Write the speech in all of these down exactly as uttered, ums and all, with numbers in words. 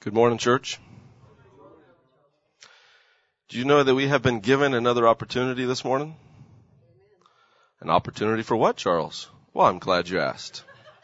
Good morning, church. Do you know that we have been given another opportunity this morning? An opportunity for what, Charles? Well, I'm glad you asked.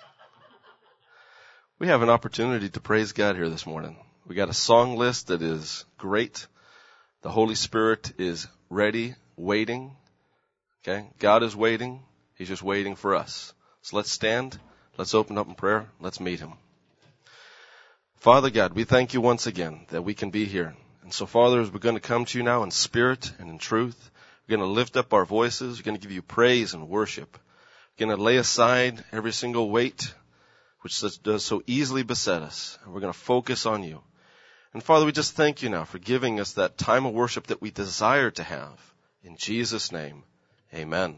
We have an opportunity to praise God here this morning. We got a song list that is great. The Holy Spirit is ready, waiting. Okay? God is waiting. He's just waiting for us. So let's stand. Let's open up in prayer. Let's meet Him. Father God, we thank you once again that we can be here. And so, Father, as we're going to come to you now in spirit and in truth, we're going to lift up our voices. We're going to give you praise and worship. We're going to lay aside every single weight which does so easily beset us. And we're going to focus on you. And, Father, we just thank you now for giving us that time of worship that we desire to have. In Jesus' name, amen.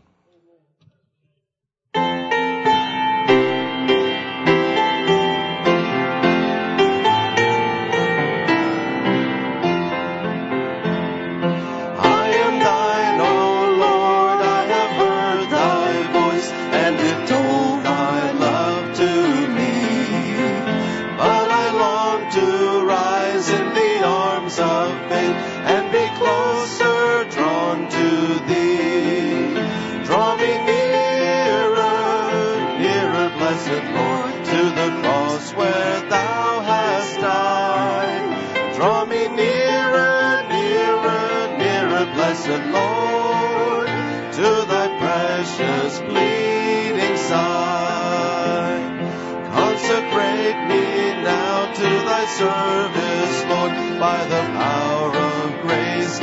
Lord, to thy precious bleeding side. Consecrate me now to thy service, Lord, by the power of grace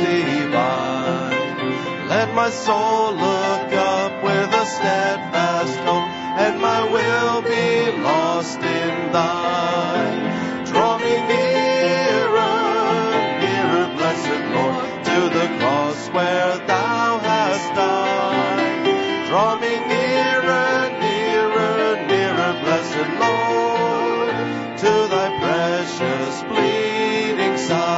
divine. Let my soul look up with a steadfast hope, and my will be lost in thine. Draw me nearer, nearer, blessed Lord, to the cross where thou hast died. Draw me nearer, nearer, nearer, blessed Lord, to thy precious bleeding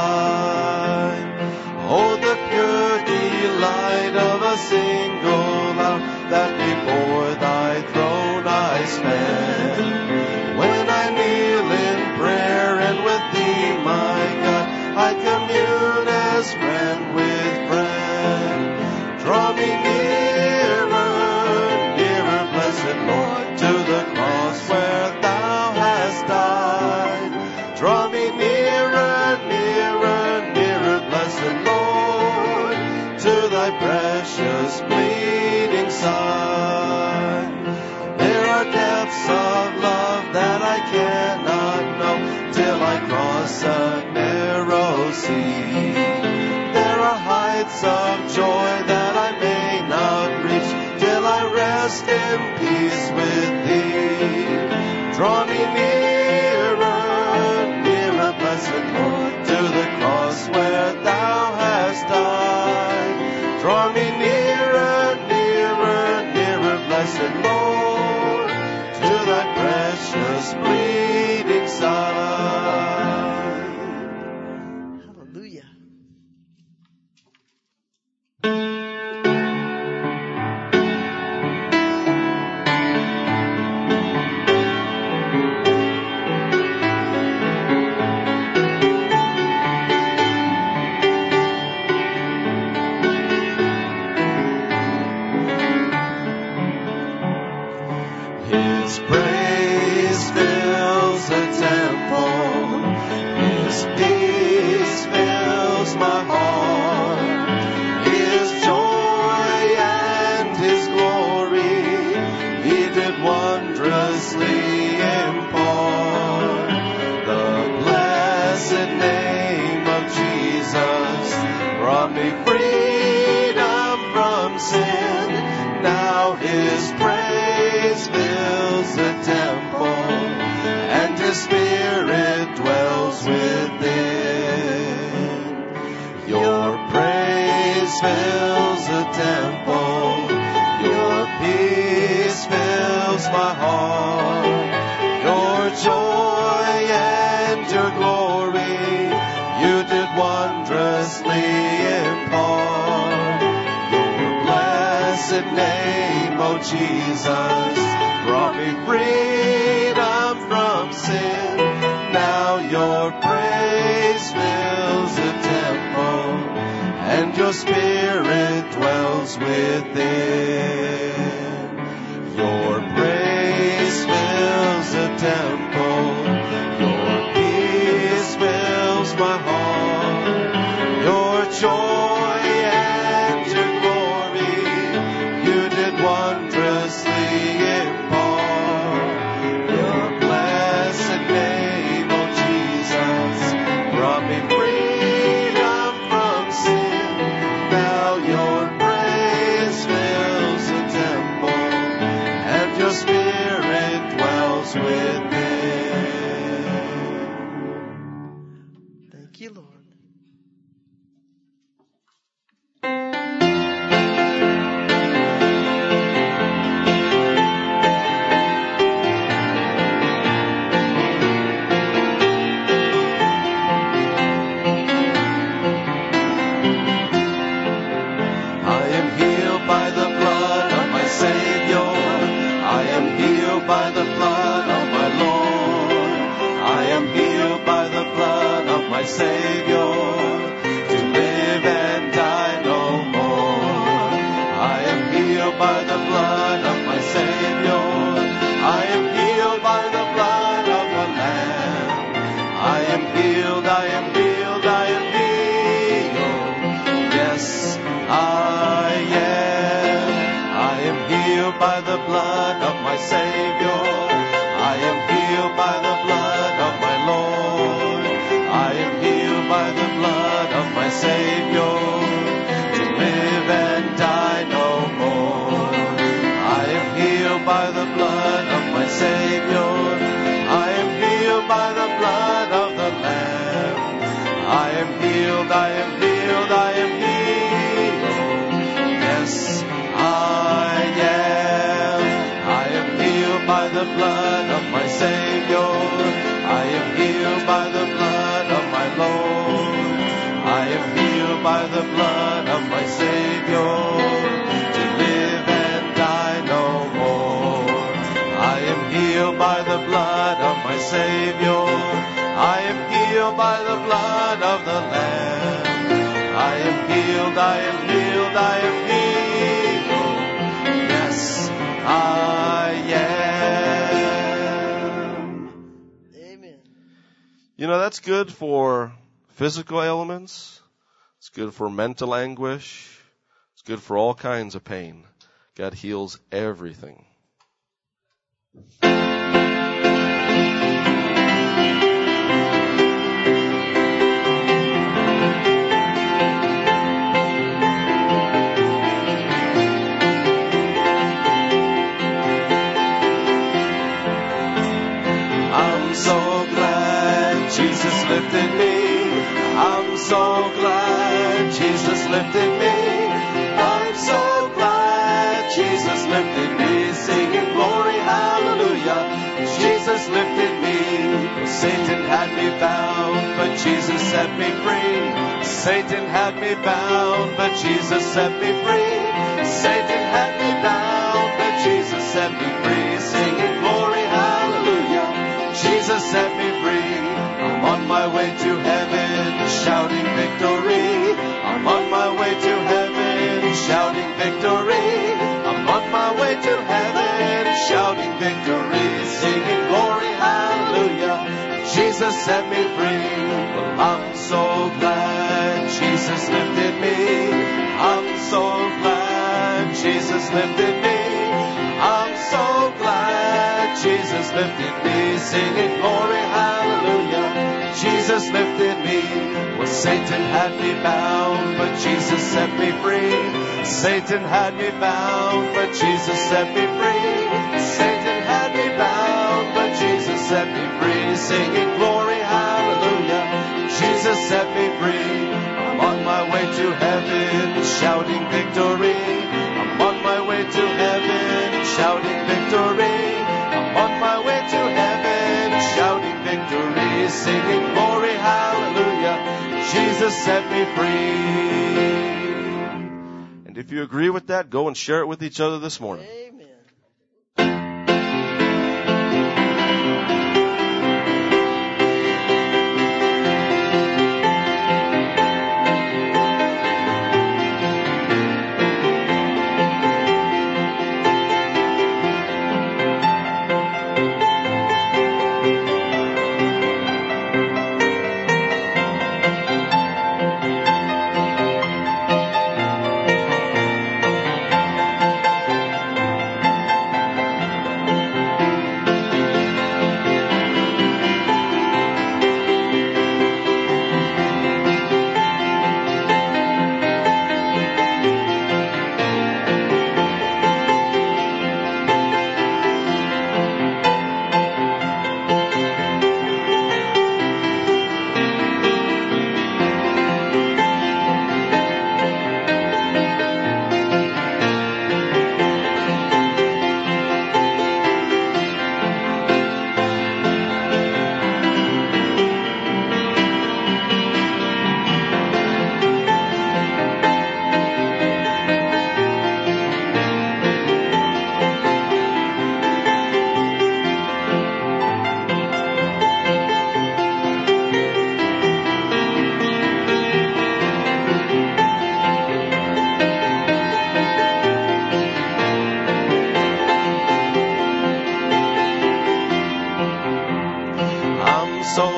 side. Oh, the pure delight of a single hour that before thy throne I spend. When I kneel in prayer and with thee, my God, I commune as friend with friend. Draw me nearer, nearer, blessed Lord, to the cross where thou hast died. Draw me nearer, nearer, nearer, blessed Lord, to thy precious bleeding side. There are depths of love that I cannot know till I cross a narrow sea. There are heights of joy that I may not reach till I rest in peace with thee. Draw me nearer, nearer, blessed Lord, to the cross where thou hast died. Draw me nearer, nearer, nearer, blessed Lord, to thy precious bleeding side. Hallelujah. His praise fills the temple, His peace fills my heart, His joy and His glory He did wondrously impart. The blessed name of Jesus brought me freedom from sin. Now His praise fills the temple, and His Spirit dwells within. Your praise fills the temple, your peace fills my heart, your joy and your glory you did wondrously impart. Your blessed name, O Jesus, brought me freedom from sin. Now your praise praise fills the temple, and your spirit dwells within. Your praise fills the temple, your peace fills my heart, your joy and your glory you did wondrously impart. Your blessed name, oh Jesus, brought me freedom from sin. Now your praise fills the temple, and your spirit dwells within. Thank you, Lord. I am healed by the blood of my Savior. I am healed by the blood of my Lord. I am healed by the blood of my Savior, to live and die no more. I am healed by the blood of my Savior. I am healed by the blood of the Lamb. I am healed, I am healed, I am healed. Yes, I am. I am healed by the blood of my Savior. I am healed by the blood of my Lord. I am healed by the blood of my Savior, to live and die no more. I am healed by the blood of my Savior. I am healed by the blood of the Lamb. I am healed, I am healed, I am healed. Yes, I am. I am healed by the blood of my Savior. I am healed by the blood of my Lord. I am healed by the blood of my Savior, to live and die no more. I am healed by the blood of my Savior. I am healed by the blood of the Lamb. I am healed, I am healed, I am healed. Yes, I am. Amen. You know, that's good for physical ailments. It's good for mental anguish. It's good for all kinds of pain. God heals everything. I'm so glad Jesus lifted me. I'm so glad Jesus lifted me. I'm so glad Jesus lifted me. Singing glory, hallelujah. Jesus lifted me. Satan had me bound, but Jesus set me free. Satan had me bound, but Jesus set me free. Satan had me bound, but Jesus set me free. Singing glory, hallelujah. Jesus set me free. I'm on my way to heaven, shouting victory. I'm on my way to heaven, shouting victory. I'm on my way to heaven, shouting victory. Singing glory, hallelujah. Jesus set me free. Well, I'm so glad Jesus lifted me. I'm so glad Jesus lifted me. I'm so glad Jesus lifted me. Singing glory, hallelujah. Jesus lifted me. Well, Satan had me bound, but Jesus set me free. Satan had me bound, but Jesus set me free. Satan had me bound, but Jesus set me free. Singing glory, hallelujah. Jesus set me free. I'm on my way to heaven, shouting victory. I'm on my way to heaven, shouting victory. I'm on my way to heaven, shouting victory. Singing glory, hallelujah. Jesus set me free. And if you agree with that, go and share it with each other this morning. Amen.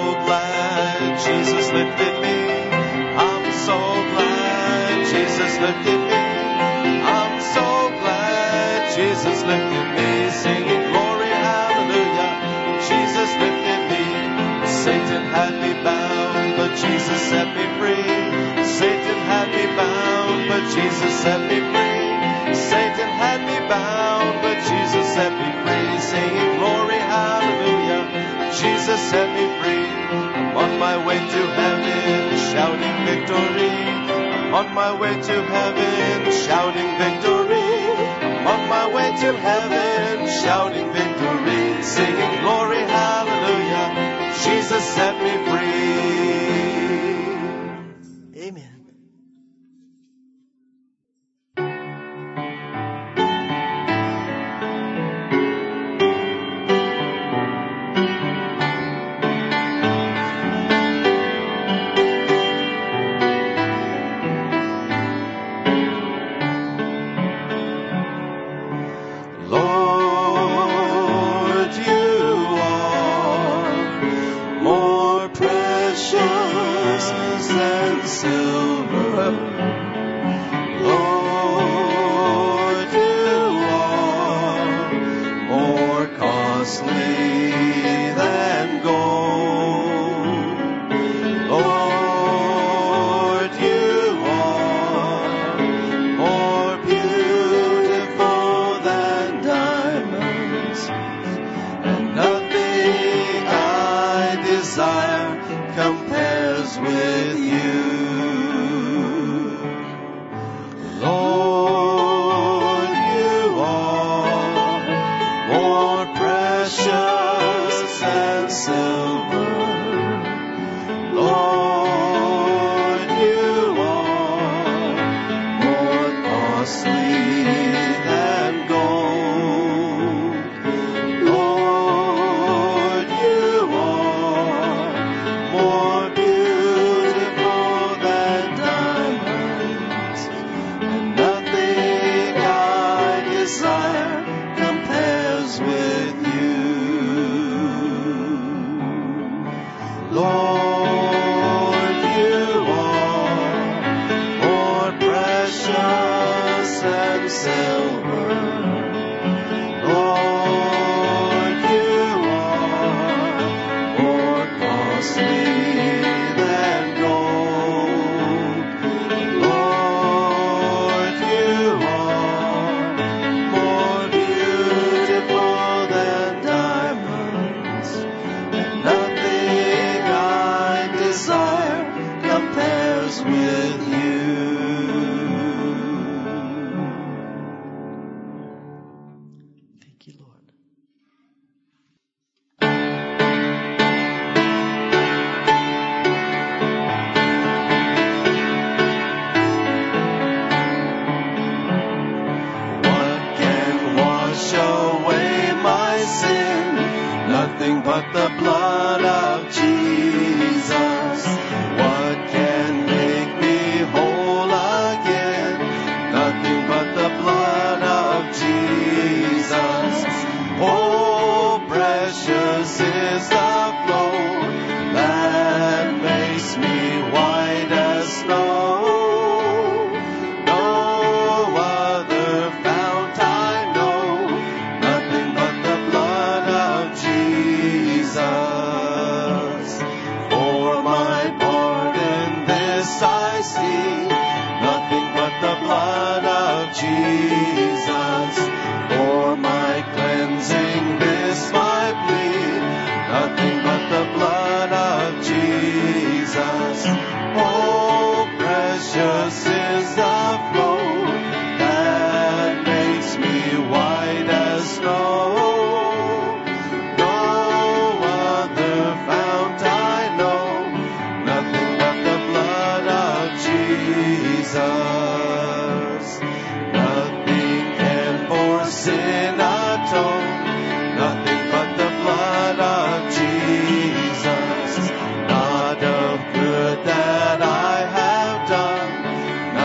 glad Jesus lifted me. I'm so glad Jesus lifted me. I'm so glad Jesus lifted me. Singing glory, hallelujah. Jesus lifted me. Satan had me bound, but Jesus set me free. Satan had me bound, but Jesus set me free. Satan had me bound, but Jesus set me free. Singing glory, hallelujah. Jesus set me free. I'm on my way to heaven, shouting victory. I'm on my way to heaven, shouting victory. I'm on my way to heaven, shouting victory. Singing glory, hallelujah. Jesus set me free. Amen. Lord, you are more precious than silver. Lord, you are more costly than gold. Lord, you are more beautiful than diamonds, and nothing I desire compares with you. Lord, you are more precious than silver. Lord, you are more costly than gold. Lord, you are more beautiful than diamonds, and nothing I desire compares with you. Lord, you are more precious than silver. Lord, you are more costly than gold. Lord, you are more beautiful than diamonds, and nothing I desire compares with you. Thank you, Lord. What can wash away my sin? Nothing but the blood of Jesus. What can make me whole again? Nothing but the blood of Jesus. Oh, precious is the flow that makes me white as snow. No other fount I know, nothing but the blood of Jesus. For my pardon this I see, nothing but the blood of Jesus. For my cleansing this my plea, nothing but the blood of Jesus. Oh, precious is the flow that makes me white as snow. No other fount I know, nothing but the blood of Jesus. Nothing can for sin atone, nothing but the blood of Jesus. Not of good that I have done,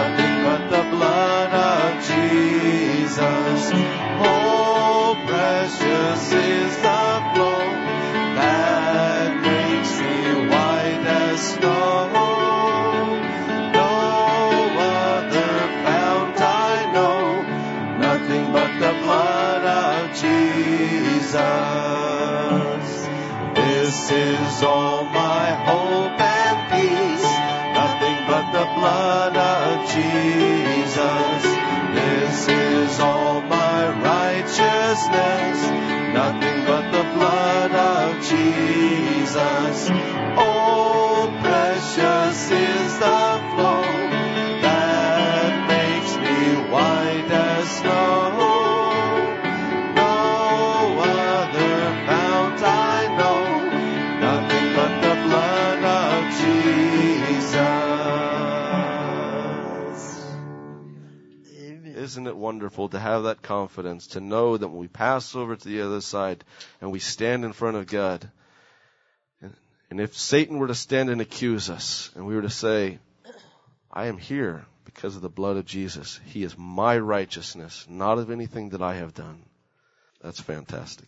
isn't it wonderful to have that confidence, to know that when we pass over to the other side and we stand in front of God, and, and if Satan were to stand and accuse us, and we were to say, I am here because of the blood of Jesus. He is my righteousness, not of anything that I have done. That's fantastic.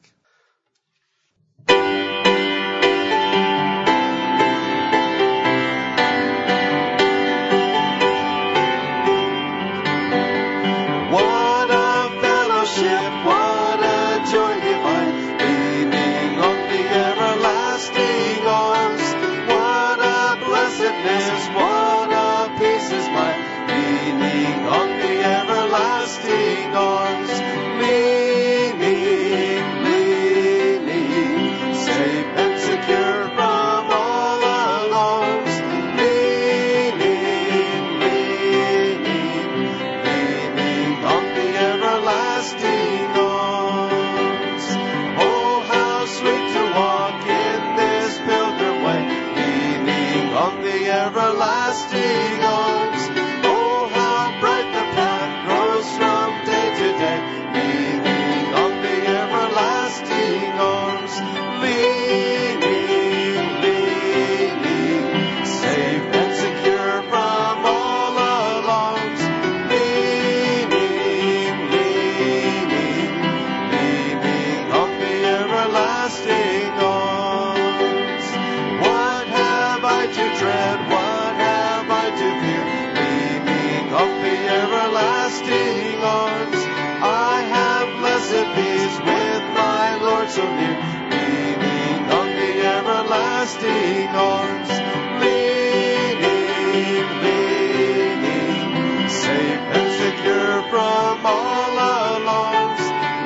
What a fellowship, what a joy divine, leaning on the everlasting arms. What a blessedness, what a peace is mine, leaning on the everlasting arms. Leaning, leaning, safe and secure from all alarms. Leaning, leaning, leaning on the everlasting arms. Oh, how sweet to walk in this pilgrim way, leaning on the everlasting arms. Oh, how bright the path grows from day to day, leaning on the everlasting arms. Leaning, leaning, safe and secure from all alarms. Leaning, leaning, leaning on the everlasting arms. What have I to dread? What have I to fear? Leaning on the everlasting arms. I have blessed peace with my Lord so near, leaning on the everlasting arms. Leaning, leaning, safe and secure from all alarms.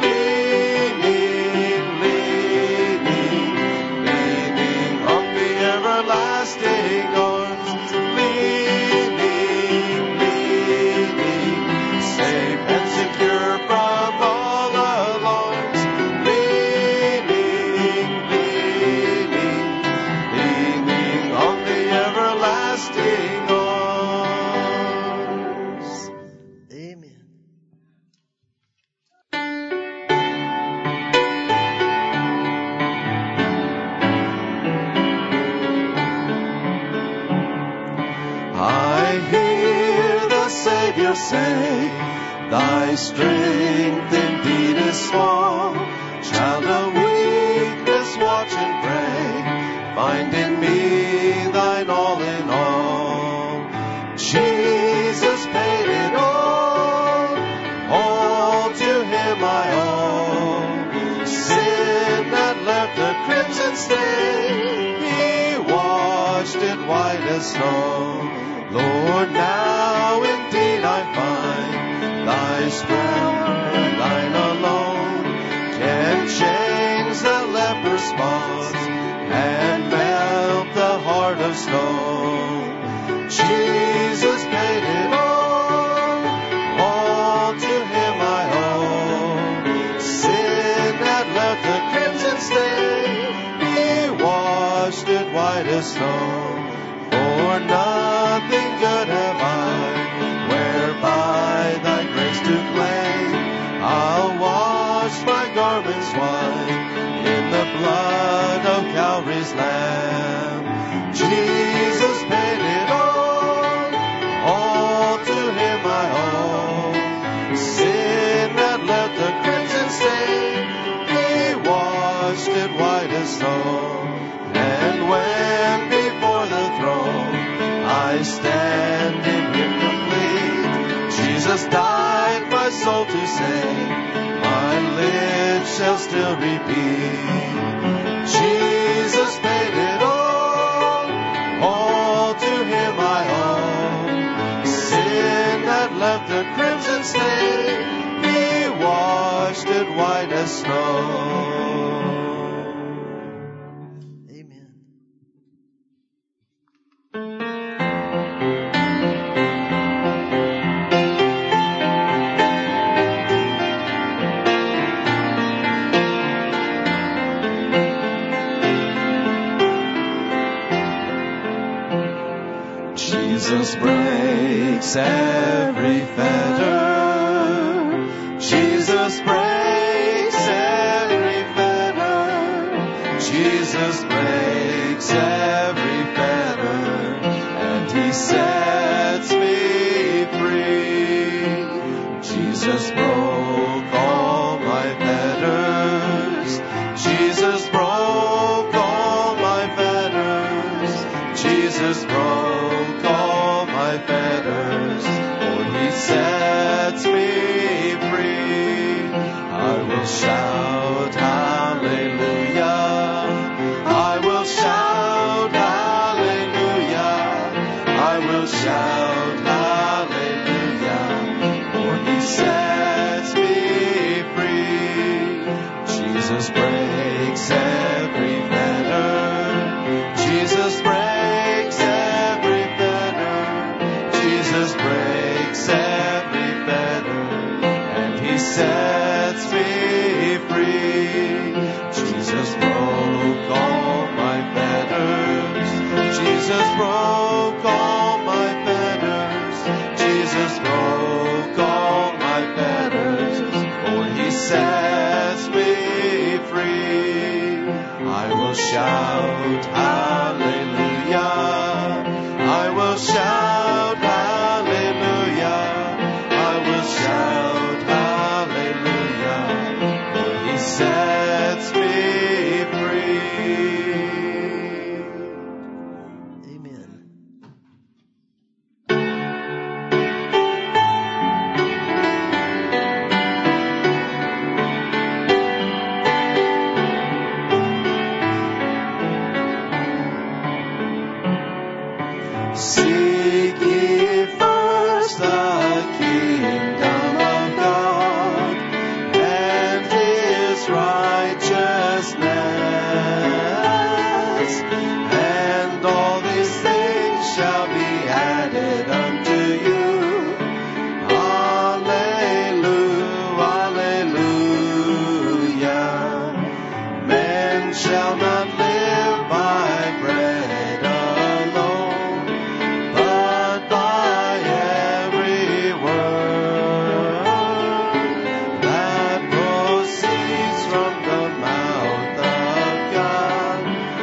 Leaning, leaning, leaning on the everlasting arms. Leaning, leaning, safe and secure from all alarms. Leaning, leaning, leaning on the everlasting arms. Amen. I hear the Savior say, thy strength indeed is small. Child of weakness, watch and pray. Find in me thine all in all. Jesus paid it all. All to him I owe. Sin that left a crimson stain, he washed it white as snow. Lord, now indeed I find thy strength, thine alone, can change the leper's spots and melt the heart of stone. Jesus paid it all, all to him I owe. Sin that left the crimson stain, he washed it white as snow. For nothing good have I, whereby thy grace to claim. I'll wash my garments white in the blood of Calvary's Lamb. Jesus paid it all, all to him I owe. Sin that left the crimson stain, he washed it white as snow. And when before the throne I stand in him complete, Jesus died my soul to save, my lips shall still repeat. Jesus paid it all, all to him I owe. Sin that left a crimson stain, he washed it white as snow. Jesus breaks every fetter, Jesus broke all my fetters, for he sets me free. I will shout hallelujah. I will shout hallelujah. I will shout hallelujah, for he sets me free. Jesus breaks every fetter. Jesus breaks every fetter. Jesus breaks every fetter, and he sets me free. Jesus broke all my fetters. Jesus broke all my fetters. Jesus broke all my fetters, for he sets me free. I will shout hallelujah. I will shout hallelujah. I will shout hallelujah, for he sets me free. Amen. Seek ye first the kingdom of God and his righteousness, and all these things shall be added unto you. Alleluia, alleluia. Men shall not live by bread alone, but by every word that proceeds from the mouth of God.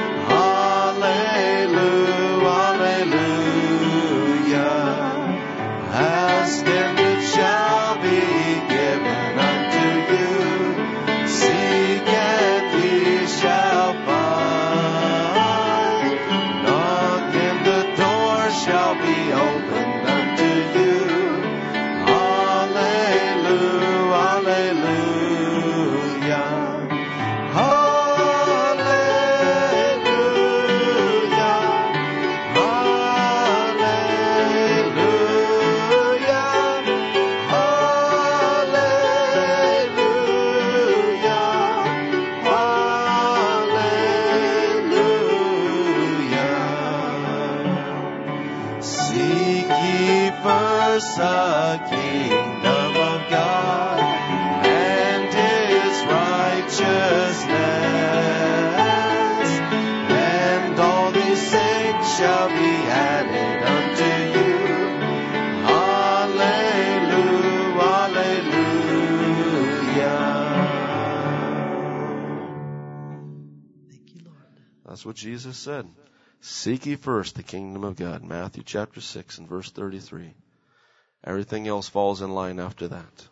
Hallelujah, hallelujah. Ask and it shall be given unto you. Seek and ye shall find. Knock and the door shall be opened unto you. Hallelujah, hallelujah. Hallelujah, hallelujah, hallelujah. Seek ye first the kingdom of God and his righteousness, and all these things shall be added unto you. Hallelujah, hallelujah. Thank you, Lord. That's what Jesus said. Seek ye first the kingdom of God. Matthew chapter six and verse thirty-three. Everything else falls in line after that.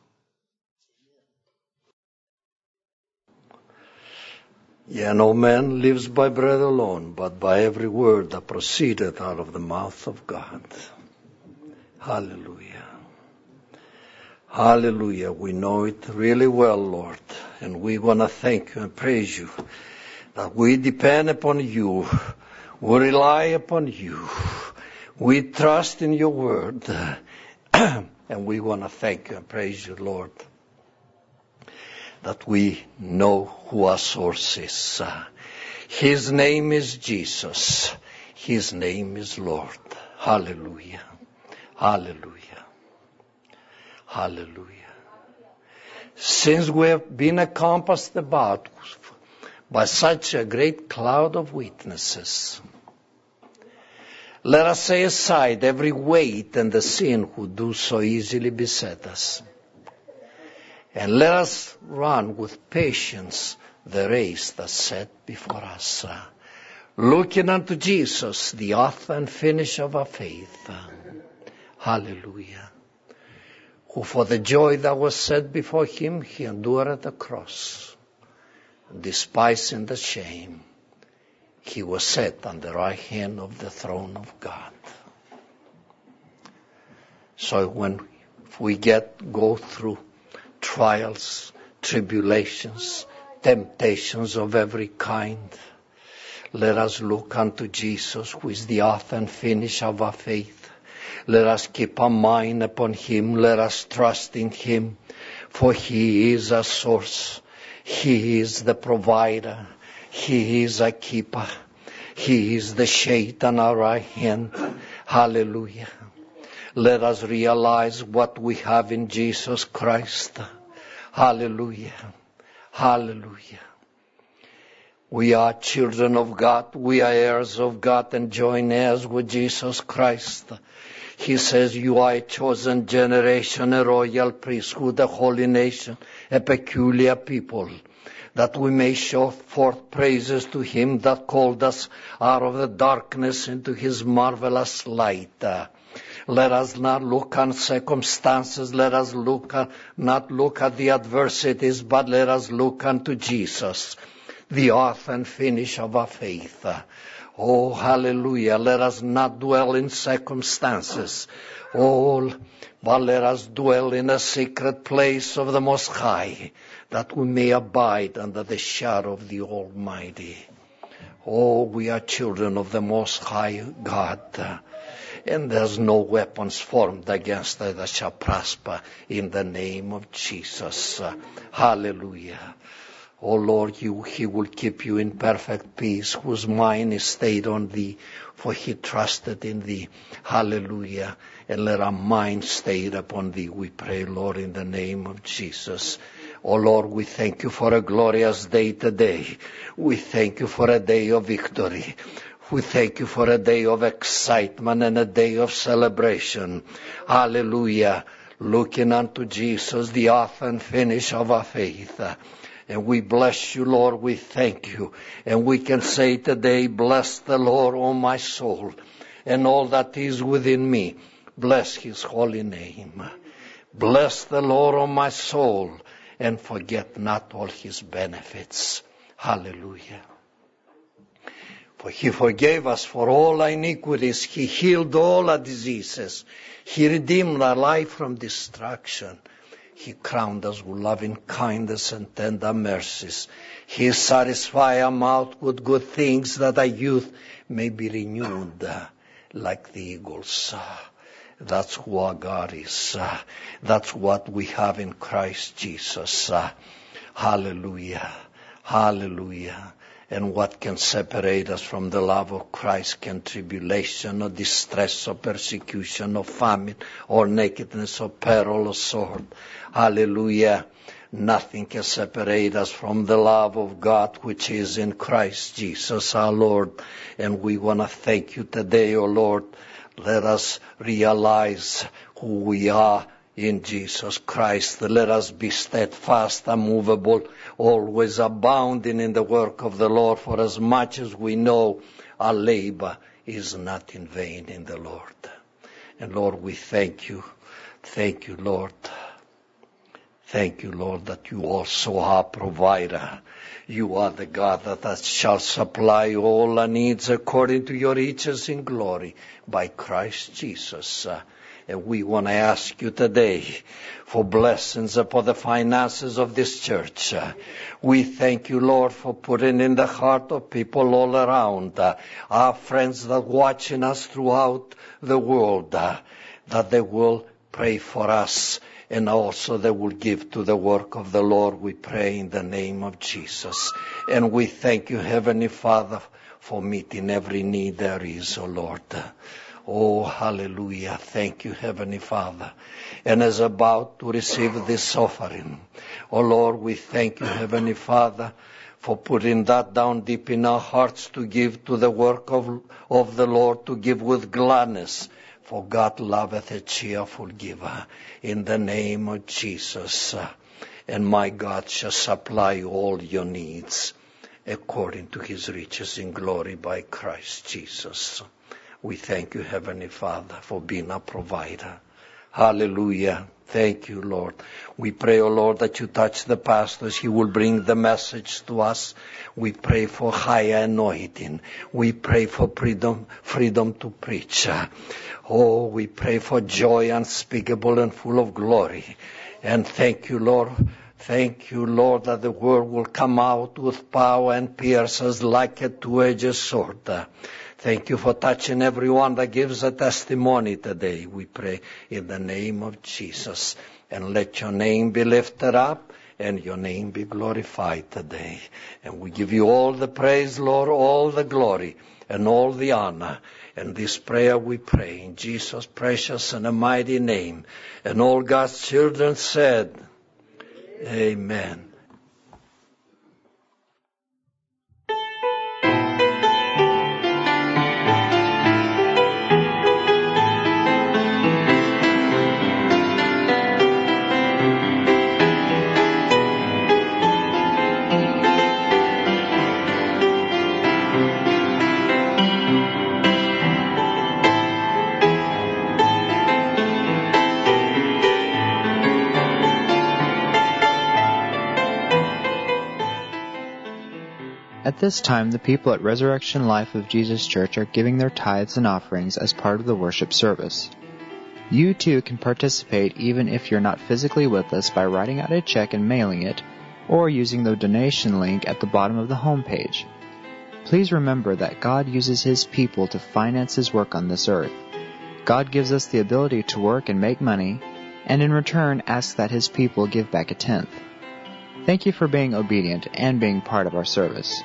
Yeah, no man lives by bread alone, but by every word that proceedeth out of the mouth of God. Hallelujah. Hallelujah. We know it really well, Lord, and we want to thank you and praise you that we depend upon you. We rely upon you. We trust in your word. And we want to thank you and praise you, Lord, that we know who our source is. His name is Jesus. His name is Lord. Hallelujah. Hallelujah. Hallelujah. Since we have been encompassed about by such a great cloud of witnesses, let us lay aside every weight and the sin who do so easily beset us. And let us run with patience the race that's set before us, looking unto Jesus, the author and finisher of our faith. Hallelujah. Who for the joy that was set before him, he endured the cross, despising the shame, he was set on the right hand of the throne of God. So when we get, go through trials, tribulations, temptations of every kind, let us look unto Jesus, who is the author and finisher of our faith. Let us keep our mind upon him. Let us trust in him, for he is a source. He is the provider. He is a keeper. He is the shade on our right hand. Hallelujah. Let us realize what we have in Jesus Christ. Hallelujah. Hallelujah. We are children of God. We are heirs of God and joint heirs with Jesus Christ. He says, you are a chosen generation, a royal priesthood, a holy nation, a peculiar people, that we may show forth praises to him that called us out of the darkness into his marvelous light. Uh, let us not look on circumstances. Let us look at, not look at the adversities, but let us look unto Jesus, the author and finish of our faith. Oh, hallelujah. Let us not dwell in circumstances. Oh, but let us dwell in a secret place of the Most High, that we may abide under the shadow of the Almighty. Oh, we are children of the Most High God, and there's no weapons formed against us that shall prosper in the name of Jesus. Hallelujah. O Lord, you, he will keep you in perfect peace, whose mind is stayed on thee, for he trusted in thee. Hallelujah. And let our mind stay upon thee, we pray, Lord, in the name of Jesus. O Lord, we thank you for a glorious day today. We thank you for a day of victory. We thank you for a day of excitement and a day of celebration. Hallelujah. Looking unto Jesus, the author and finish of our faith. And we bless you, Lord. We thank you. And we can say today, bless the Lord, O my soul, and all that is within me. Bless his holy name. Bless the Lord, O my soul, and forget not all his benefits. Hallelujah. For he forgave us for all our iniquities. He healed all our diseases. He redeemed our life from destruction. He crowned us with loving kindness and tender mercies. He satisfied our mouth with good things, that our youth may be renewed uh, like the eagles. Uh, that's who our God is. Uh, that's what we have in Christ Jesus. Uh, hallelujah. Hallelujah. And what can separate us from the love of Christ? Can tribulation or distress or persecution or famine or nakedness or peril or sword? Hallelujah. Nothing can separate us from the love of God which is in Christ Jesus our Lord. And we want to thank you today, O Lord. Let us realize who we are in Jesus Christ. Let us be steadfast, unmovable, always abounding in the work of the Lord, for as much as we know our labor is not in vain in the Lord. And Lord, we thank you. Thank you, Lord. Thank you, Lord, that you also are provider. You are the God that shall supply all our needs according to your riches in glory by Christ Jesus. Uh, And we want to ask you today for blessings upon the finances of this church. Uh, we thank you, Lord, for putting in the heart of people all around, uh, our friends that are watching us throughout the world, uh, that they will pray for us, and also they will give to the work of the Lord. We pray in the name of Jesus. And we thank you, Heavenly Father, for meeting every need there is, O Lord. Oh, hallelujah. Thank you, Heavenly Father. And as about to receive this offering, oh Lord, we thank you, Heavenly Father, for putting that down deep in our hearts to give to the work of, of the Lord, to give with gladness. For God loveth a cheerful giver. In the name of Jesus. And my God shall supply all your needs according to his riches in glory by Christ Jesus. We thank you, Heavenly Father, for being a provider. Hallelujah. Thank you, Lord. We pray, O Lord, that you touch the pastors. He will bring the message to us. We pray for higher anointing. We pray for freedom, freedom to preach. Oh, we pray for joy unspeakable and full of glory. And thank you, Lord. Thank you, Lord, that the word will come out with power and pierce us like a two-edged sword. Thank you for touching everyone that gives a testimony today, we pray, in the name of Jesus. And let your name be lifted up and your name be glorified today. And we give you all the praise, Lord, all the glory and all the honor. And this prayer we pray in Jesus' precious and mighty name. And all God's children said, Amen. At this time, the people at Resurrection Life of Jesus Church are giving their tithes and offerings as part of the worship service. You too can participate even if you're not physically with us by writing out a check and mailing it, or using the donation link at the bottom of the homepage. Please remember that God uses His people to finance His work on this earth. God gives us the ability to work and make money, and in return asks that His people give back a tenth. Thank you for being obedient and being part of our service.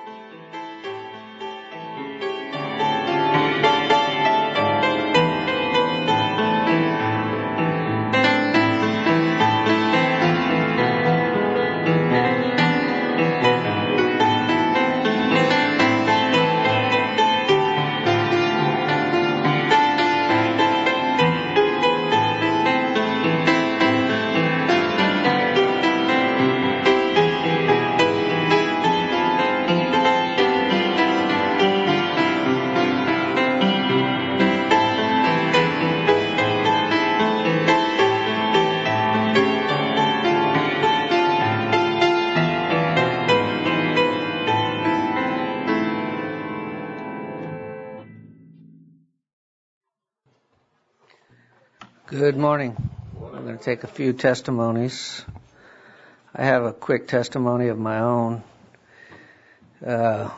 Good morning. I'm going to take a few testimonies. I have a quick testimony of my own. Uh,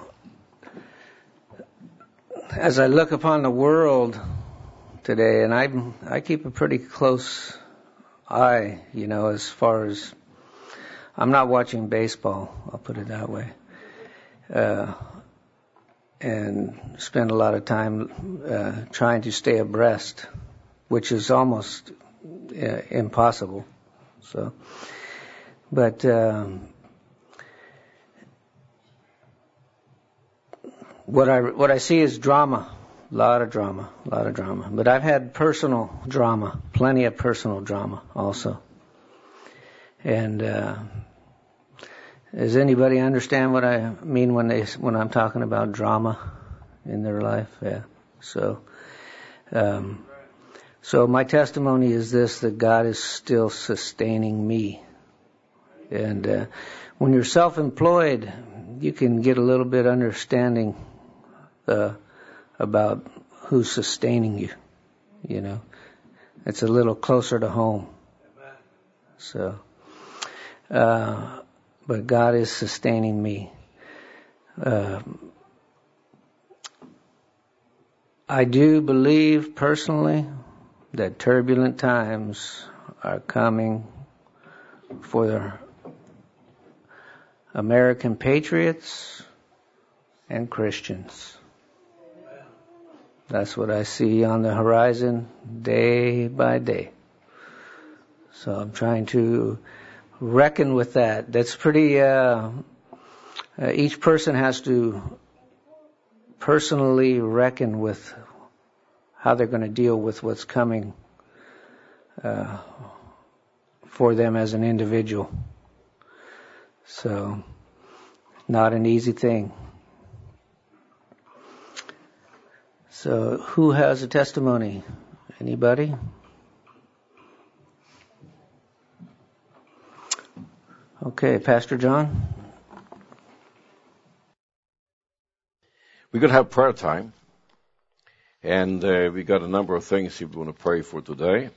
as I look upon the world today, and I I keep a pretty close eye, you know, as far as I'm not watching baseball, I'll put it that way, uh, and spend a lot of time uh, trying to stay abreast, which is almost uh, impossible. So, but um, what I what I see is drama, a lot of drama, a lot of drama. But I've had personal drama, plenty of personal drama also. And uh, does anybody understand what I mean when they when I'm talking about drama in their life? Yeah. So. Um, So my testimony is this, that God is still sustaining me. And uh, when you're self-employed, you can get a little bit understanding uh, about who's sustaining you, you know. It's a little closer to home. So, uh, but God is sustaining me. Uh, I do believe personally that turbulent times are coming for American patriots and Christians. That's what I see on the horizon day by day. So I'm trying to reckon with that. That's pretty, uh, uh, each person has to personally reckon with how they're going to deal with what's coming uh, for them as an individual. So, not an easy thing. So, who has a testimony? Anybody? Okay, Pastor John. We're going to have prayer time. And uh, we got a number of things we want to pray for today.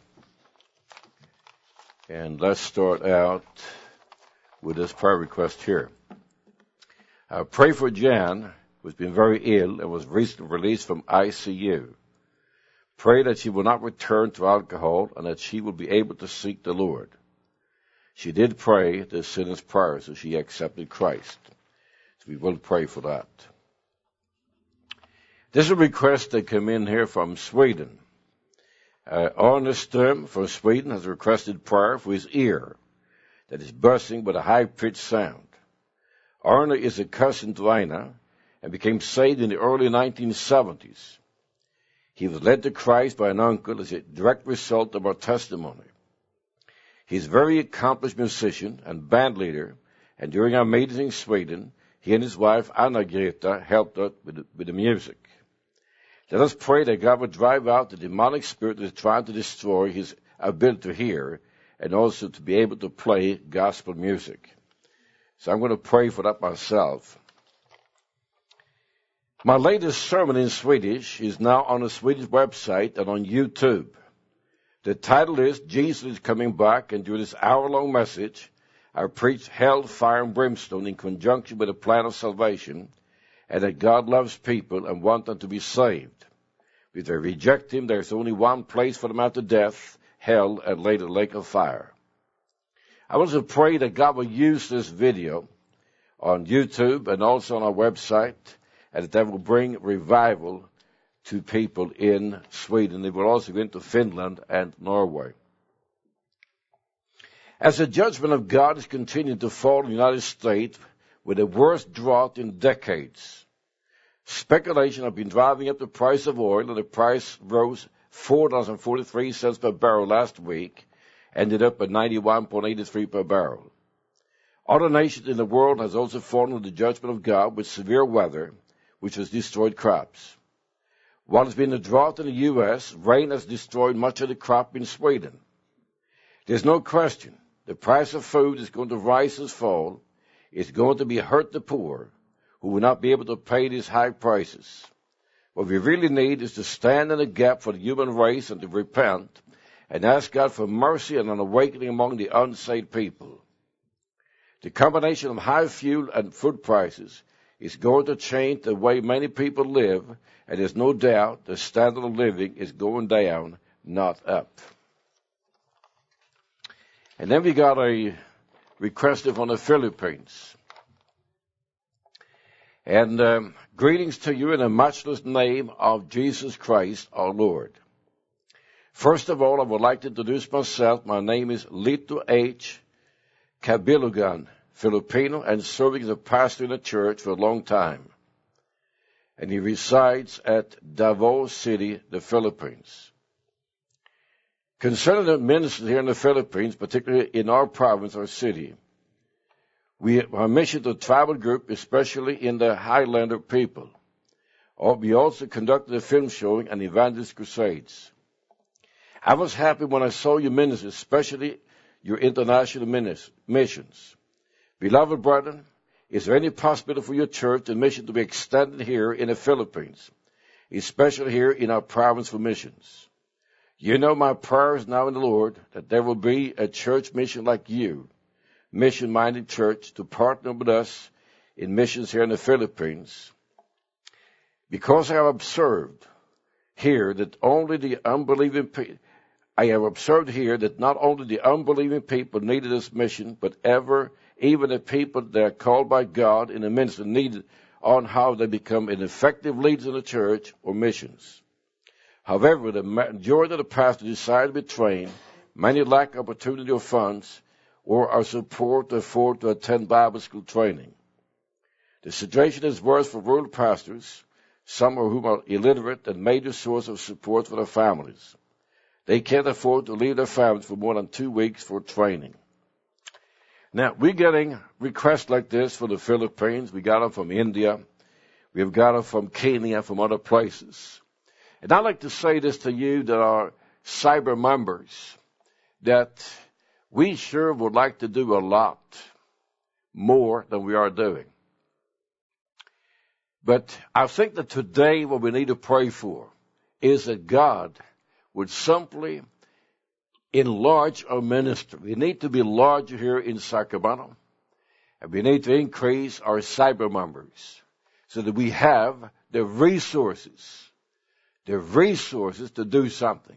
And let's start out with this prayer request here. Uh, pray for Jan, who's been very ill and was recently released from I C U. Pray that she will not return to alcohol and that she will be able to seek the Lord. She did pray the sinner's prayer, so she accepted Christ. So we will pray for that. This is a request that came in here from Sweden. Uh, Arne Ström from Sweden has requested prayer for his ear that is buzzing with a high-pitched sound. Arne is a cousin to Aina and became saved in the early nineteen seventies. He was led to Christ by an uncle as a direct result of our testimony. He's a very accomplished musician and band leader, and during our meetings in Sweden, he and his wife Anna-Greta helped us with the, with the music. Let us pray that God would drive out the demonic spirit that is trying to destroy his ability to hear and also to be able to play gospel music. So I'm going to pray for that myself. My latest sermon in Swedish is now on the Swedish website and on YouTube. The title is Jesus is Coming Back, and during this hour-long message, I preach hell, fire, and brimstone in conjunction with the plan of salvation, and that God loves people and wants them to be saved. If they reject him, there's only one place for them after death, hell, and later lake of fire. I want to pray that God will use this video on YouTube and also on our website, and that that will bring revival to people in Sweden. It will also go into Finland and Norway. As the judgment of God is continuing to fall in the United States with the worst drought in decades, speculation has been driving up the price of oil, and the price rose four dollars and forty-three cents per barrel last week, ended up at ninety-one dollars and eighty-three cents per barrel. Other nations in the world has also fallen under the judgment of God with severe weather, which has destroyed crops. While it's been a drought in the U S, rain has destroyed much of the crop in Sweden. There's no question the price of food is going to rise and fall. It's going to be hurt the poor, who will not be able to pay these high prices. What we really need is to stand in the gap for the human race and to repent and ask God for mercy and an awakening among the unsaved people. The combination of high fuel and food prices is going to change the way many people live, and there's no doubt the standard of living is going down, not up. And then we got a request from the Philippines. And um, greetings to you in the matchless name of Jesus Christ, our Lord. First of all, I would like to introduce myself. My name is Lito H. Cabilugan, Filipino, and serving as a pastor in a church for a long time. And he resides at Davao City, the Philippines. Concerning the ministers here in the Philippines, particularly in our province or city, we our mission to tribal group, especially in the Highlander people. We also conducted a film showing and evangelist crusades. I was happy when I saw you ministers, especially your international missions. Beloved brethren, is there any possibility for your church and mission to be extended here in the Philippines, especially here in our province for missions? You know my prayer is now in the Lord that there will be a church mission like you, mission-minded church, to partner with us in missions here in the Philippines. Because I have observed here that only the unbelieving people, I have observed here that not only the unbelieving people needed this mission, but ever, even the people that are called by God in the ministry needed on how they become an effective leaders in the church or missions. However, the majority of the pastors decided to be trained. Many lack opportunity or funds or are support to afford to attend Bible school training. The situation is worse for rural pastors, some of whom are illiterate and major source of support for their families. They can't afford to leave their families for more than two weeks for training. Now, we're getting requests like this from the Philippines. We got them from India. We've got them from Kenya, from other places. And I'd like to say this to you that are cyber members, that we sure would like to do a lot more than we are doing. But I think that today what we need to pray for is that God would simply enlarge our ministry. We need to be larger here in Sacramento, and we need to increase our cyber members so that we have the resources, the resources to do something.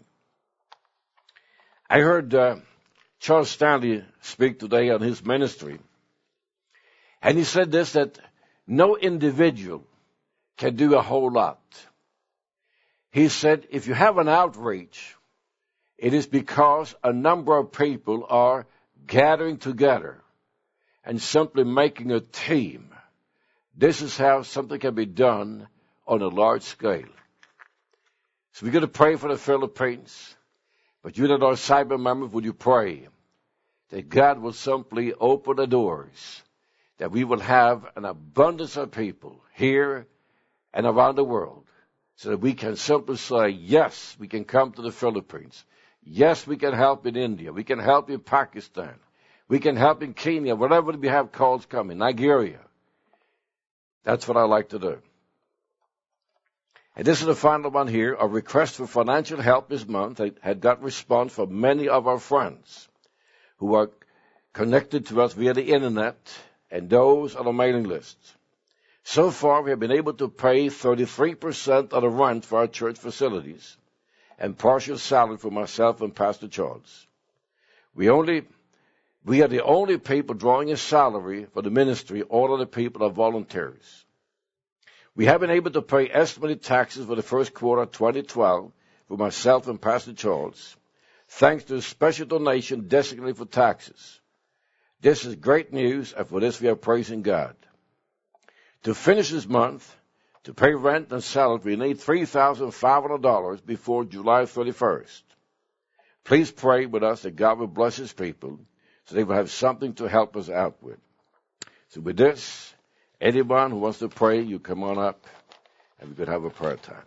I heard uh, Charles Stanley speak today on his ministry, and he said this, that no individual can do a whole lot. He said, if you have an outreach, it is because a number of people are gathering together and simply making a team. This is how something can be done on a large scale. So we're going to pray for the Philippines. But you that are cyber members, would you pray that God will simply open the doors, that we will have an abundance of people here and around the world, so that we can simply say, yes, we can come to the Philippines. Yes, we can help in India. We can help in Pakistan. We can help in Kenya, wherever we have calls coming, Nigeria. That's what I like to do. And this is the final one here. A request for financial help this month. I had got response from many of our friends who are connected to us via the internet and those on the mailing list. So far, we have been able to pay thirty-three percent of the rent for our church facilities and partial salary for myself and Pastor Charles. We only, we are the only people drawing a salary for the ministry. All of the people are volunteers. We have been able to pay estimated taxes for the first quarter of twenty twelve for myself and Pastor Charles, thanks to a special donation designated for taxes. This is great news, and for this we are praising God. To finish this month, to pay rent and salary, we need three thousand five hundred dollars before July thirty-first. Please pray with us that God will bless his people so they will have something to help us out with. So with this, anyone who wants to pray, you come on up and we could have a prayer time.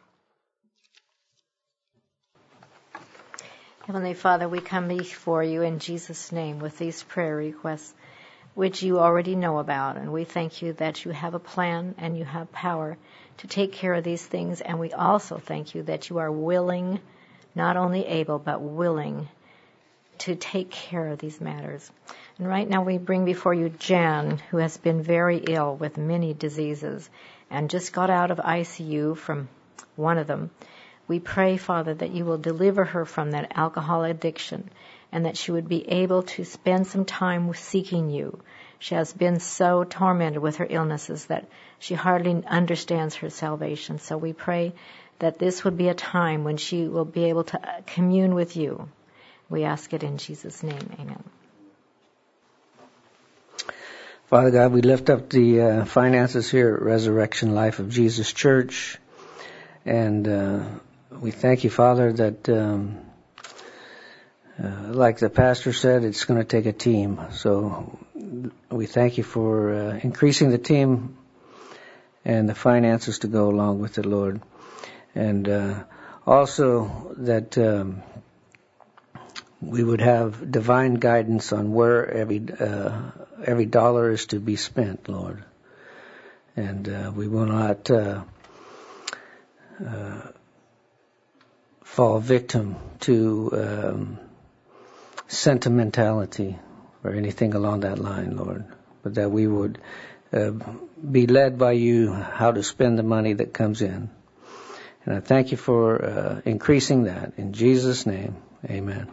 Heavenly Father, we come before you in Jesus' name with these prayer requests, which you already know about. And we thank you that you have a plan and you have power to take care of these things. And we also thank you that you are willing, not only able, but willing to take care of these matters. And right now we bring before you Jan, who has been very ill with many diseases and just got out of I C U from one of them. We pray, Father, that you will deliver her from that alcohol addiction and that she would be able to spend some time seeking you. She has been so tormented with her illnesses that she hardly understands her salvation. So we pray that this would be a time when she will be able to commune with you. We ask it in Jesus' name. Amen. Father God, we lift up the uh, finances here at Resurrection Life of Jesus Church. And uh, we thank you, Father, that um, uh, like the pastor said, it's going to take a team. So we thank you for uh, increasing the team and the finances to go along with it, Lord. And uh, also that um, we would have divine guidance on where every uh, every dollar is to be spent, Lord. And uh, we will not uh, uh, fall victim to um, sentimentality or anything along that line, Lord. But that we would uh, be led by you how to spend the money that comes in. And I thank you for uh, increasing that. In Jesus' name, amen.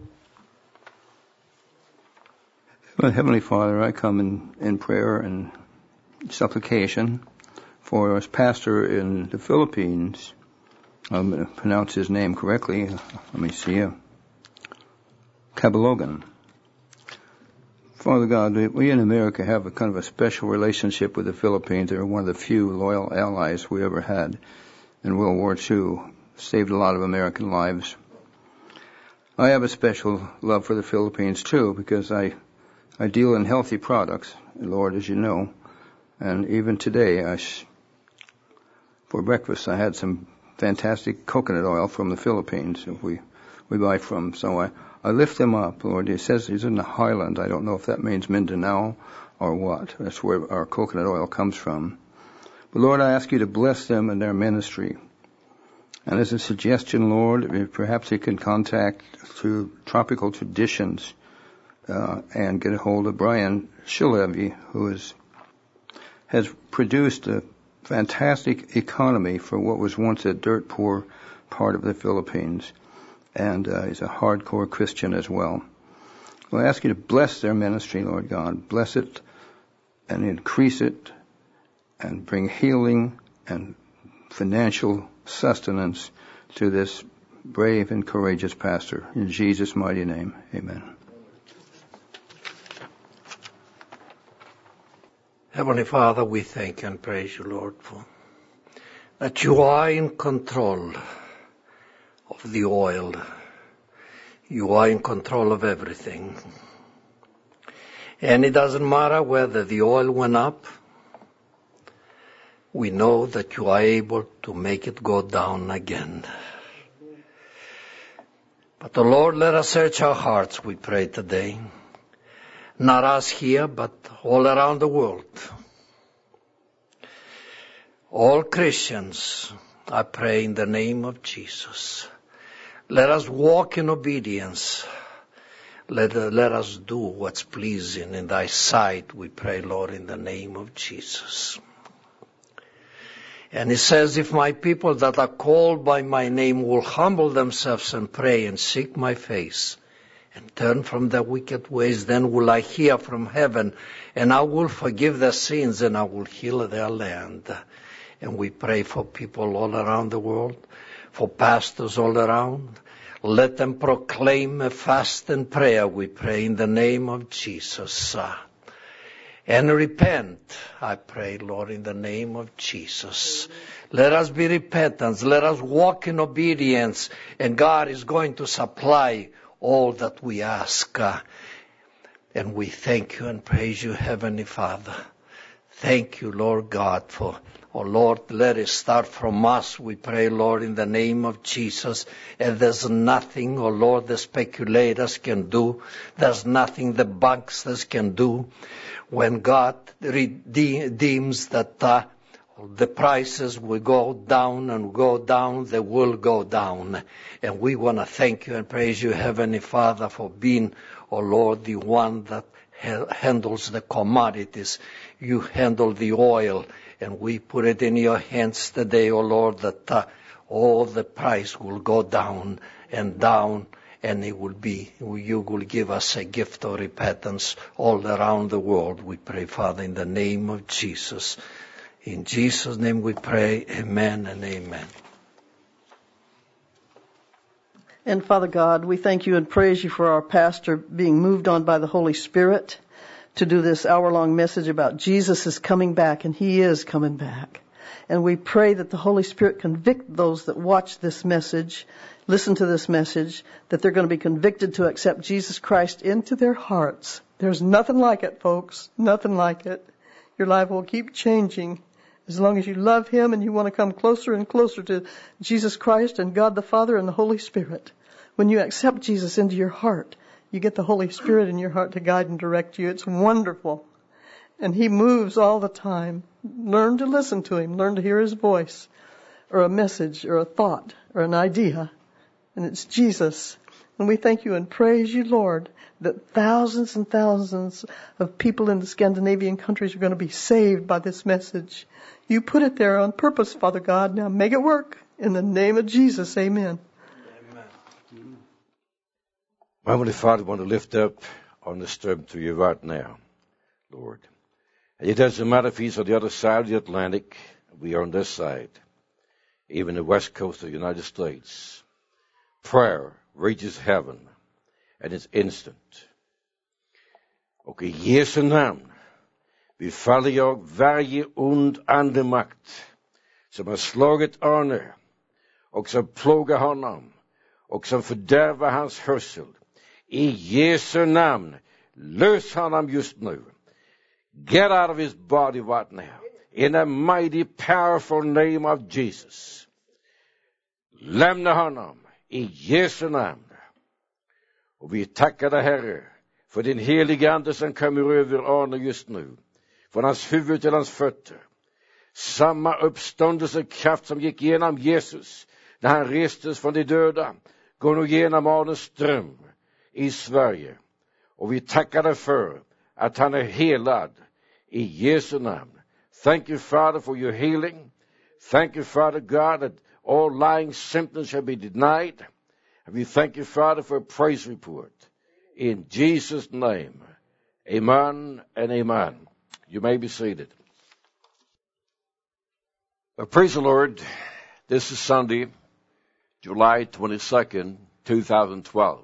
Well, Heavenly Father, I come in, in prayer and supplication for us pastor in the Philippines. I'm going to pronounce his name correctly. Let me see. Uh, Cabalogan. Father God, we in America have a kind of a special relationship with the Philippines. They're one of the few loyal allies we ever had in World War Two. Saved a lot of American lives. I have a special love for the Philippines too, because I I deal in healthy products, Lord, as you know. And even today, I, for breakfast, I had some fantastic coconut oil from the Philippines that we, we buy from. So I, I lift them up, Lord. It says he's in the highland. I don't know if that means Mindanao or what. That's where our coconut oil comes from. But Lord, I ask you to bless them in their ministry. And as a suggestion, Lord, perhaps they can contact through Tropical Traditions uh, and get a hold of Brian Shilevy, who is, has produced a fantastic economy for what was once a dirt poor part of the Philippines. And uh, he's a hardcore Christian as well. Well, I ask you to bless their ministry, Lord God. Bless it and increase it and bring healing and financial sustenance to this brave and courageous pastor. In Jesus' mighty name, amen. Heavenly Father, we thank and praise you, Lord, for that you are in control of the oil. You are in control of everything. And it doesn't matter whether the oil went up. We know that you are able to make it go down again. But the Lord, let us search our hearts, we pray today. Not us here, but all around the world. All Christians, I pray in the name of Jesus. Let us walk in obedience. Let, uh, let us do what's pleasing in thy sight, we pray, Lord, in the name of Jesus. And it says, if my people that are called by my name will humble themselves and pray and seek my face and turn from their wicked ways, then will I hear from heaven and I will forgive their sins and I will heal their land. And we pray for people all around the world, for pastors all around. Let them proclaim a fast and prayer, we pray, in the name of Jesus. And repent, I pray, Lord, in the name of Jesus. Let us be repentant. Let us walk in obedience. And God is going to supply all that we ask. And we thank you and praise you, Heavenly Father. Thank you, Lord God, for, oh Lord, let it start from us, we pray, Lord, in the name of Jesus. And there's nothing, oh Lord, the speculators can do. There's nothing the banksters can do. When God redeems that uh, the prices will go down and go down, they will go down. And we want to thank you and praise you, Heavenly Father, for being, oh Lord, the one that ha- handles the commodities. You handle the oil, and we put it in your hands today, oh Lord, that uh, all the price will go down and down. And it will be, you will give us a gift of repentance all around the world. We pray, Father, in the name of Jesus. In Jesus' name we pray, amen and amen. And Father God, we thank you and praise you for our pastor being moved on by the Holy Spirit to do this hour-long message about Jesus is coming back, and he is coming back. And we pray that the Holy Spirit convict those that watch this message, listen to this message, that they're going to be convicted to accept Jesus Christ into their hearts. There's nothing like it, folks. Nothing like it. Your life will keep changing as long as you love him and you want to come closer and closer to Jesus Christ and God the Father and the Holy Spirit. When you accept Jesus into your heart, you get the Holy Spirit in your heart to guide and direct you. It's wonderful. And he moves all the time. Learn to listen to him. Learn to hear his voice, or a message, or a thought, or an idea. And it's Jesus. And we thank you and praise you, Lord, that thousands and thousands of people in the Scandinavian countries are going to be saved by this message. You put it there on purpose, Father God. Now make it work. In the name of Jesus, amen. Amen. Heavenly Father, I want to lift up on the stream to you right now, Lord. It doesn't matter if he's on the other side of the Atlantic, we are on this side, even the west coast of the United States. Prayer reaches heaven, and it's instant. Och i Jesu namn befaller jag varje ond andemakt som har slagit Arne och som plågar honom och som fördärvar hans hörsel. I Jesu namn, lös honom just nu. Get out of his body right now. In the mighty, powerful name of Jesus. Lämna honom i Jesu namn. Och vi tackar dig, Herre, för din heliga ande som kommer över Arne just nu. Från hans huvud till hans fötter. Samma uppståndelsekraft som gick igenom Jesus när han restes från de döda går nu genom Arnes dröm i Sverige. Och vi tackar dig för att han är helad i Jesu namn. Thank you, Father, for your healing. Thank you, Father God, that all lying symptoms shall be denied. And we thank you, Father, for a praise report. In Jesus' name, amen and amen. You may be seated. Well, praise the Lord. This is Sunday, July twenty-second, twenty twelve.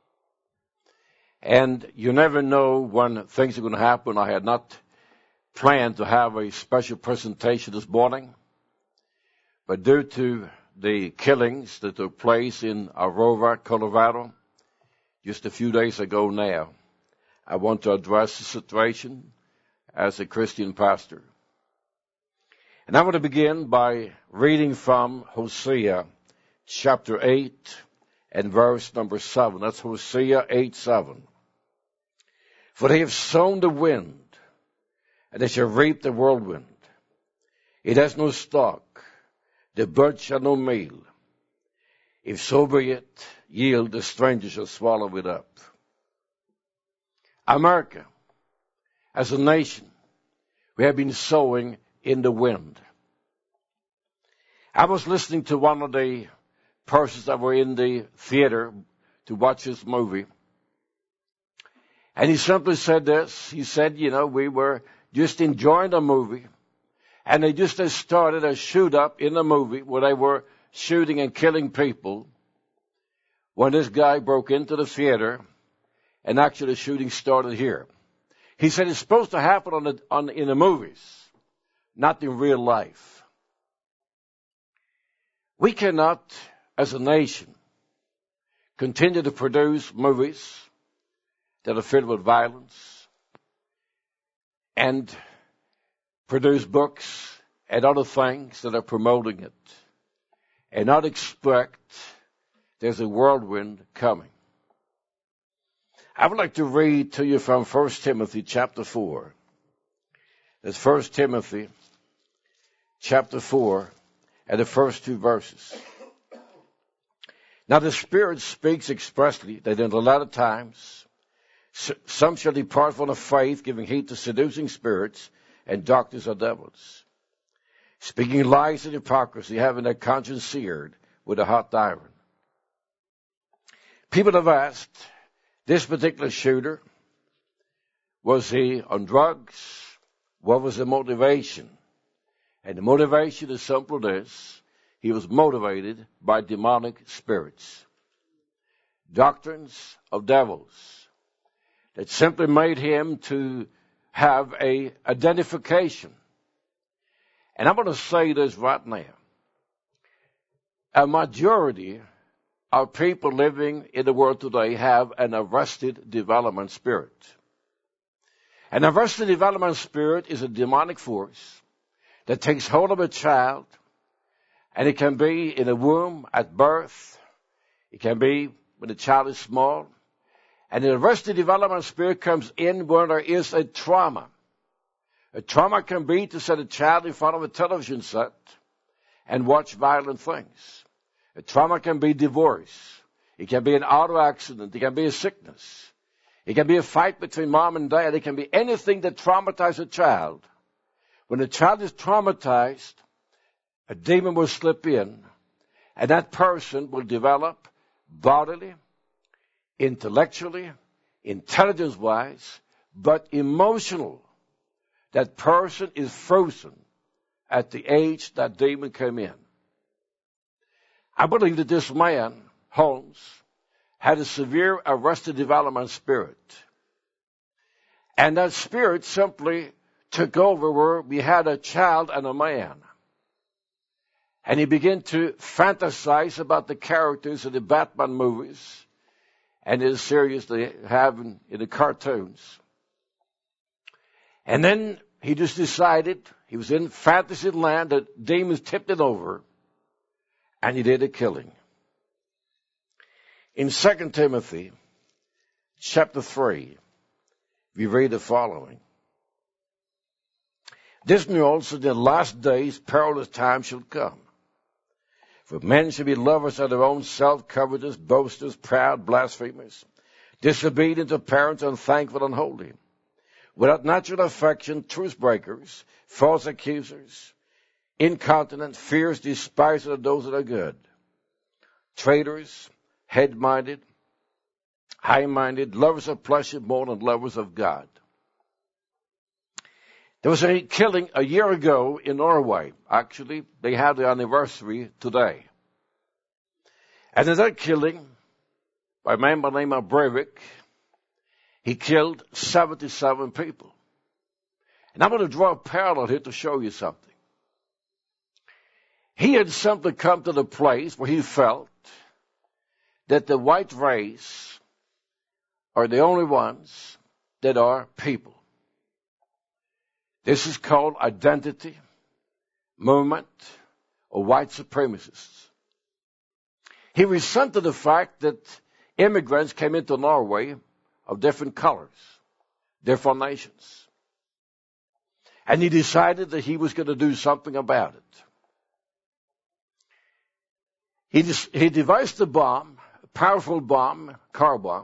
And you never know when things are going to happen. I had not planned to have a special presentation this morning, but due to the killings that took place in Aurora, Colorado, just a few days ago now, I want to address the situation as a Christian pastor. And I want to begin by reading from Hosea chapter eight and verse number seven. That's Hosea eight seven. For they have sown the wind, and they shall reap the whirlwind. It has no stalk, the bird shall no meal. If so be it yield, the stranger shall swallow it up. America, as a nation, we have been sowing in the wind. I was listening to one of the persons that were in the theater to watch this movie. And he simply said this. He said, you know, we were just enjoying the movie. And they just started a shoot up in the movie where they were shooting and killing people. When this guy broke into the theater, and actually the shooting started here. He said it's supposed to happen on the, on, in the movies, not in real life. We cannot, as a nation, continue to produce movies that are filled with violence and produce books and other things that are promoting it and not expect there's a whirlwind coming. I would like to read to you from First Timothy chapter four. That's First Timothy chapter four and the first two verses. Now the Spirit speaks expressly that in the latter times some shall depart from the faith, giving heed to seducing spirits and doctors of devils, speaking lies and hypocrisy, having their conscience seared with a hot iron. People have asked, this particular shooter, was he on drugs? What was the motivation? And the motivation is simple this. He was motivated by demonic spirits, doctrines of devils, that simply made him to have a identification. And I'm going to say this right now. A majority of people living in the world today have an arrested development spirit. An arrested development spirit is a demonic force that takes hold of a child, and it can be in a womb at birth. It can be when the child is small. And the arrested development spirit comes in when there is a trauma. A trauma can be to set a child in front of a television set and watch violent things. A trauma can be divorce. It can be an auto accident. It can be a sickness. It can be a fight between mom and dad. It can be anything that traumatizes a child. When a child is traumatized, a demon will slip in, and that person will develop bodily, intellectually, intelligence-wise, but emotional. That person is frozen at the age that demon came in. I believe that this man, Holmes, had a severe arrested development spirit. And that spirit simply took over where we had a child and a man. And he began to fantasize about the characters of the Batman movies and the series they have in, in the cartoons. And then he just decided, he was in fantasy land, that demons tipped it over, and he did a killing. In Second Timothy chapter three we read the following. This knew also that in the last days perilous times shall come. For men shall be lovers of their own self, covetous, boasters, proud, blasphemers, disobedient to parents, unthankful, unholy, without natural affection, truce breakers, false accusers, incontinent, fierce, despisers of those that are good, traitors, head-minded, high-minded, lovers of pleasure more than lovers of God. There was a killing a year ago in Norway. Actually, they had the anniversary today. And in that killing, by a man by the name of Breivik, he killed seventy-seven people. And I'm going to draw a parallel here to show you something. He had simply come to the place where he felt that the white race are the only ones that are people. This is called identity, movement, or white supremacists. He resented the fact that immigrants came into Norway of different colors, different nations. And he decided that he was going to do something about it. He, he devised a bomb, a powerful bomb, car bomb.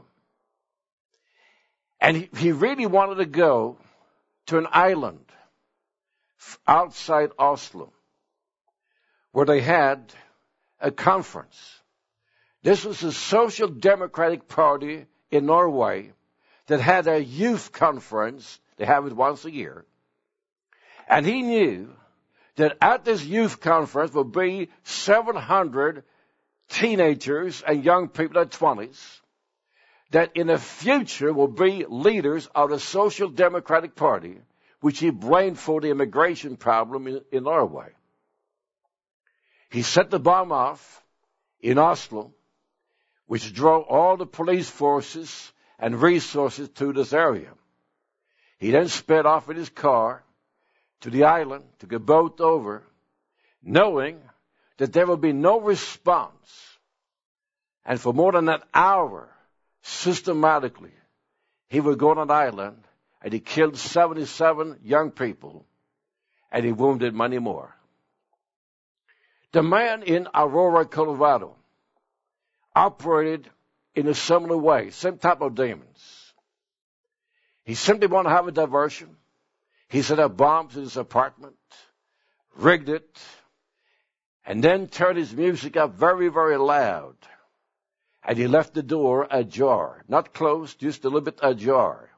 And he, he really wanted to go to an island outside Oslo where they had a conference. This was the Social Democratic Party in Norway that had a youth conference. They have it once a year. And he knew that at this youth conference would be seven hundred teenagers and young people in their twenties that in the future will be leaders of the Social Democratic Party, which he blamed for the immigration problem in, in Norway. He set the bomb off in Oslo, which drew all the police forces and resources to this area. He then sped off in his car to the island, took a boat over, knowing that there would be no response. And for more than an hour, systematically, he would go on an island, and he killed seventy-seven young people, and he wounded many more. The man in Aurora, Colorado, operated in a similar way, same type of demons. He simply wanted to have a diversion. He set up bombs in his apartment, rigged it, and then turned his music up very, very loud. And he left the door ajar, not closed, just a little bit ajar.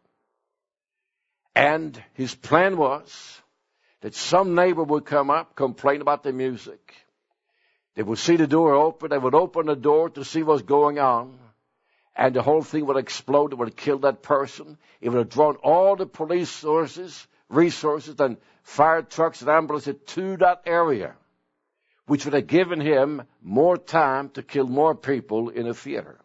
And his plan was that some neighbor would come up, complain about the music. They would see the door open. They would open the door to see what's going on. And the whole thing would explode. It would kill that person. It would have drawn all the police sources, resources and fire trucks and ambulances to that area, which would have given him more time to kill more people in a theater.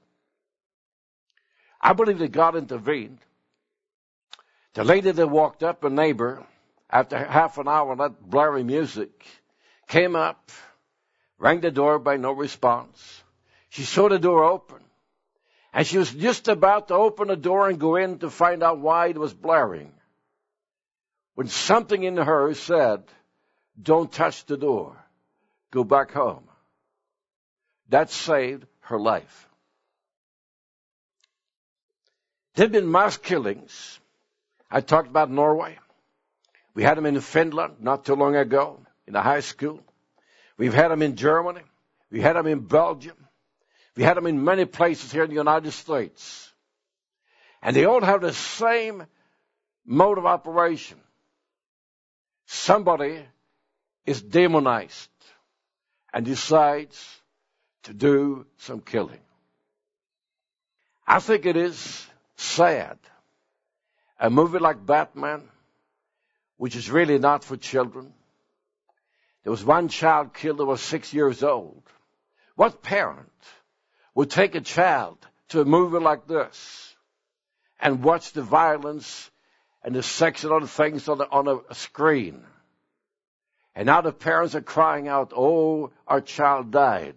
I believe that God intervened. The lady that walked up, a neighbor, after half an hour of that blaring music, came up, rang the doorbell, no response. She saw the door open, and she was just about to open the door and go in to find out why it was blaring, when something in her said, "Don't touch the door. Go back home." That saved her life. There have been mass killings. I talked about Norway. We had them in Finland not too long ago in a high school. We've had them in Germany. We had them in Belgium. We had them in many places here in the United States. And they all have the same mode of operation. Somebody is demonized and decides to do some killing. I think it is sad. A movie like Batman, which is really not for children. There was one child killed that was six years old. What parent would take a child to a movie like this and watch the violence and the sex and other things on, the, on a screen? And now the parents are crying out, "Oh, our child died."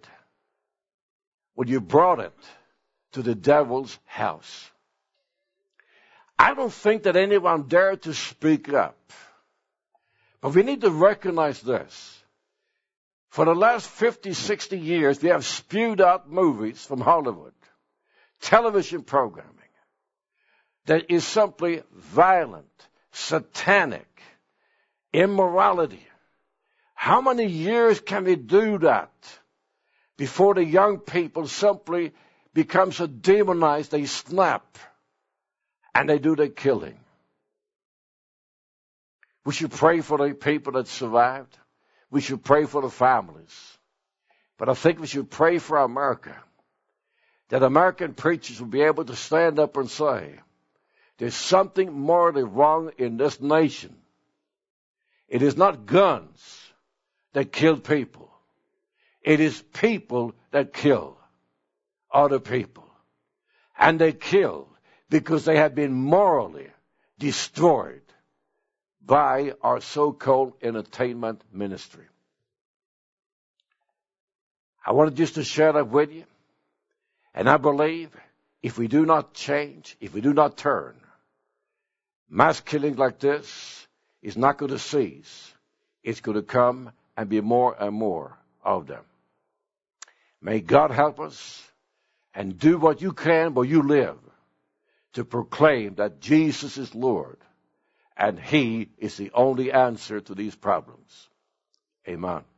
Well, you brought it to the devil's house. I don't think that anyone dared to speak up. But we need to recognize this. For the last fifty, sixty years, we have spewed out movies from Hollywood, television programming, that is simply violent, satanic, immorality. How many years can we do that before the young people simply become so demonized they snap and they do their killing? We should pray for the people that survived. We should pray for the families. But I think we should pray for America, that American preachers will be able to stand up and say, there's something morally wrong in this nation. It is not guns that kill people. It is people that kill other people. And they kill because they have been morally destroyed by our so-called entertainment ministry. I wanted just to share that with you. And I believe if we do not change, if we do not turn, mass killing like this is not going to cease. It's going to come and be more and more of them. May God help us and do what you can while you live to proclaim that Jesus is Lord and He is the only answer to these problems. Amen.